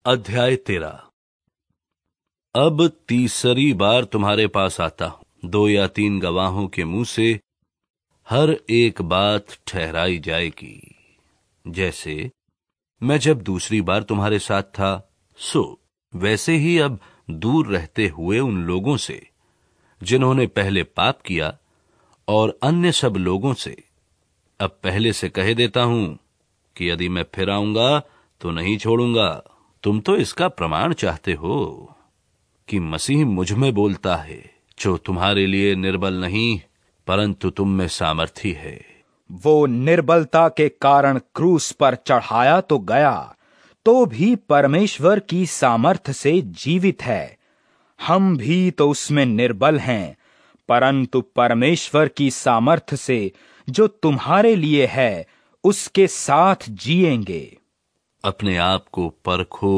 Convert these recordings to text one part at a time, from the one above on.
अध्याय 13। अब तीसरी बार तुम्हारे पास आता हूं, 2 या 3 गवाहों के मुंह से हर एक बात ठहराई जाएगी। जैसे मैं जब दूसरी बार तुम्हारे साथ था, सो वैसे ही अब दूर रहते हुए उन लोगों से जिन्होंने पहले पाप किया और अन्य सब लोगों से अब पहले से कह देता हूं कि यदि मैं फिर आऊंगा तो नहीं छोड़ूंगा। तुम तो इसका प्रमाण चाहते हो कि मसीह मुझ में बोलता है, जो तुम्हारे लिए निर्बल नहीं परंतु तुम में सामर्थी है। वो निर्बलता के कारण क्रूस पर चढ़ाया तो गया, तो भी परमेश्वर की सामर्थ से जीवित है। हम भी तो उसमें निर्बल हैं, परंतु परमेश्वर की सामर्थ से जो तुम्हारे लिए है उसके साथ जिएंगे। अपने आप को परखो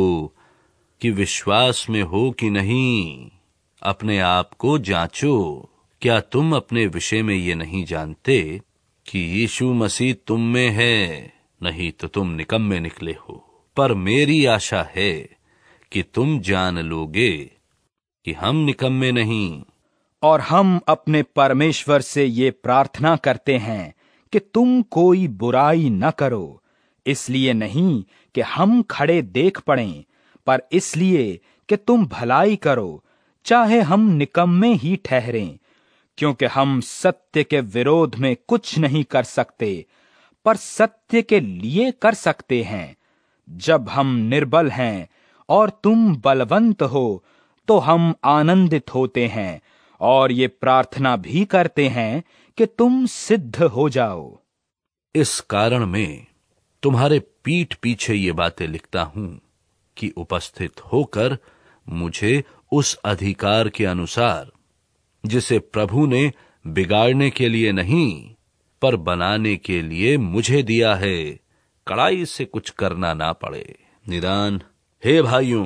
कि विश्वास में हो कि नहीं। अपने आप को जांचो। क्या तुम अपने विषय में ये नहीं जानते कि यीशु मसीह तुम में है? नहीं तो तुम निकम्मे निकले हो। पर मेरी आशा है कि तुम जान लोगे कि हम निकम्मे नहीं। और हम अपने परमेश्वर से ये प्रार्थना करते हैं कि तुम कोई बुराई न करो, इसलिए नहीं कि हम खड़े देख पड़ें, पर इसलिए कि तुम भलाई करो, चाहे हम निकम्मे ही ठहरें। क्योंकि हम सत्य के विरोध में कुछ नहीं कर सकते, पर सत्य के लिए कर सकते हैं। जब हम निर्बल हैं और तुम बलवंत हो, तो हम आनंदित होते हैं और ये प्रार्थना भी करते हैं कि तुम सिद्ध हो जाओ। इस कारण में तुम्हारे पीठ पीछे ये बातें लिखता हूं कि उपस्थित होकर मुझे उस अधिकार के अनुसार जिसे प्रभु ने बिगाड़ने के लिए नहीं पर बनाने के लिए मुझे दिया है, कड़ाई से कुछ करना ना पड़े। निदान हे भाइयों,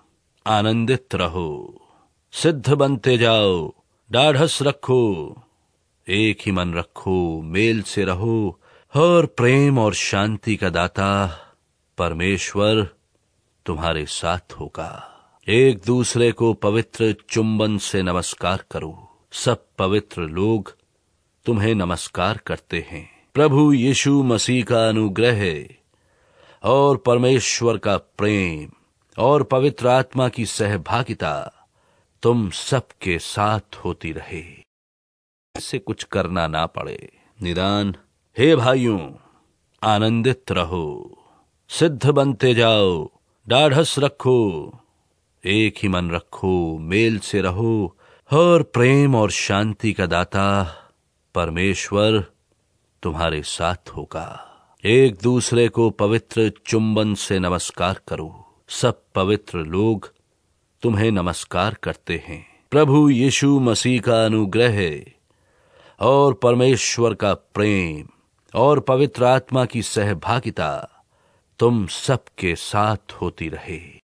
आनंदित रहो, सिद्ध बनते जाओ, ढाढ़स रखो, एक ही मन रखो, मेल से रहो और प्रेम और शांति का दाता परमेश्वर तुम्हारे साथ होगा। एक दूसरे को पवित्र चुंबन से नमस्कार करो। सब पवित्र लोग तुम्हें नमस्कार करते हैं। प्रभु यीशु मसीह का अनुग्रह और परमेश्वर का प्रेम और पवित्र आत्मा की सहभागिता तुम सबके साथ होती रहे। इससे कुछ करना ना पड़े। निदान हे भाइयों, आनंदित रहो, सिद्ध बनते जाओ, ढाढ़स रखो, एक ही मन रखो, मेल से रहो और प्रेम और शांति का दाता परमेश्वर तुम्हारे साथ होगा। एक दूसरे को पवित्र चुंबन से नमस्कार करो। सब पवित्र लोग तुम्हें नमस्कार करते हैं। प्रभु यीशु मसीह का अनुग्रह और परमेश्वर का प्रेम और पवित्र आत्मा की सहभागिता तुम सबके साथ होती रहे।